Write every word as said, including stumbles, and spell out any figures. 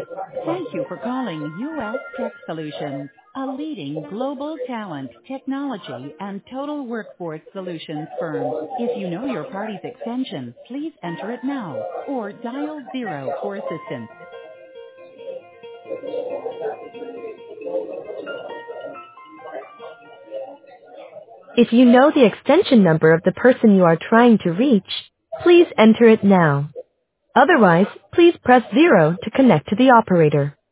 Thank you for calling U S Tech Solutions, a leading global talent, technology, and total workforce solutions firm. If you know your party's extension, please enter it now or dial zero for assistance. If you know the extension number of the person you are trying to reach, please enter it now. Otherwise, please press zero to connect to the operator.